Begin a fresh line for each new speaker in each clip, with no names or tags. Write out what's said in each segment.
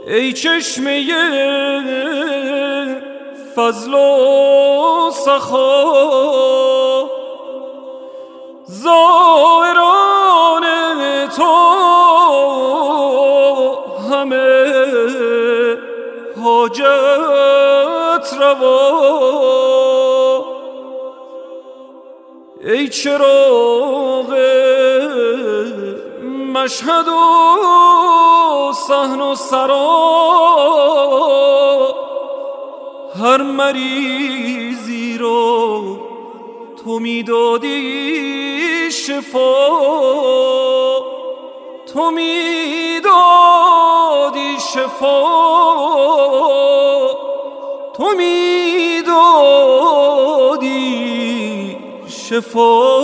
ای چشمه فضل و سخا، زائران تو همه حاجت روا. ای چراغ مشهد و صحن و سرا، هر مریضی رو تو میدادی شفا، تو میدادی شفا، تو میدادی شفا.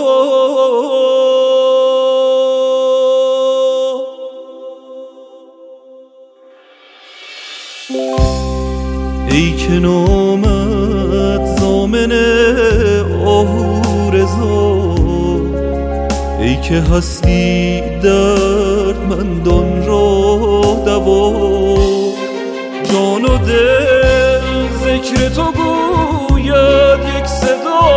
ای که نامت ضامن آهو رضا، ای که هستی دردمندان را دوا، جان و دل ذکر تو گوید یک صدا،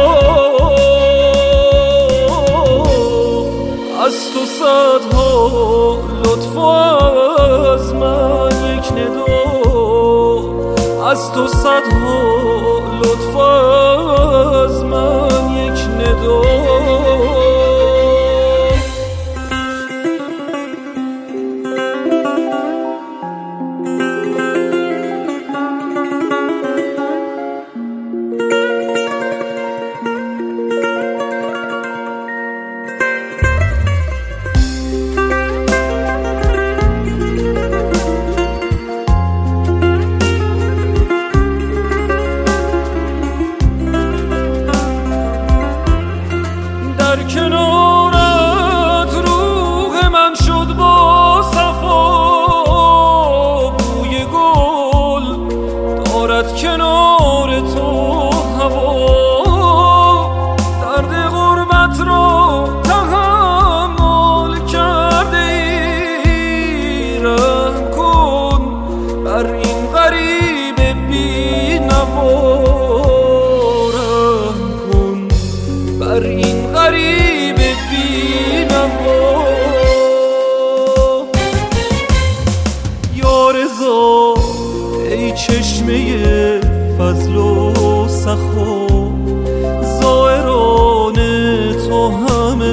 از تو صدها لطف از من یک ندا، از تو صدها لطف از من یک ندا. در کنارت روح من شد با صفا، بوی گل دارد کنار تو هوا، درد غربت را تحمل کرده ای، رحم کن بر این غریب بی نوا، رحم کن بر این غریب بی نوا. یا رضا ای چشمه فضل و سخا، زائران تو همه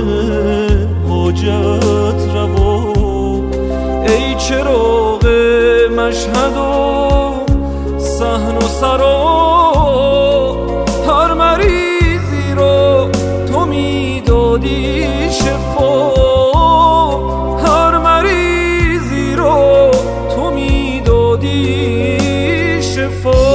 حاجت روا، ای چراغ مشهد و صحن و سرا، هر مریضی را تو میدادی شفا، هر مریضی را تو میدادی شفا.